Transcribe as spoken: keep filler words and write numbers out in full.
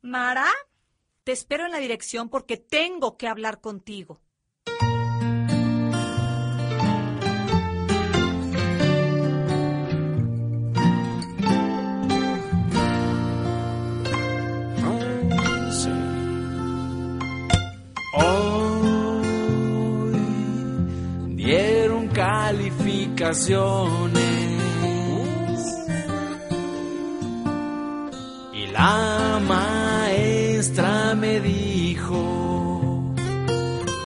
Mara, te espero en la dirección porque tengo que hablar contigo. Dieron calificaciones y la maestra me dijo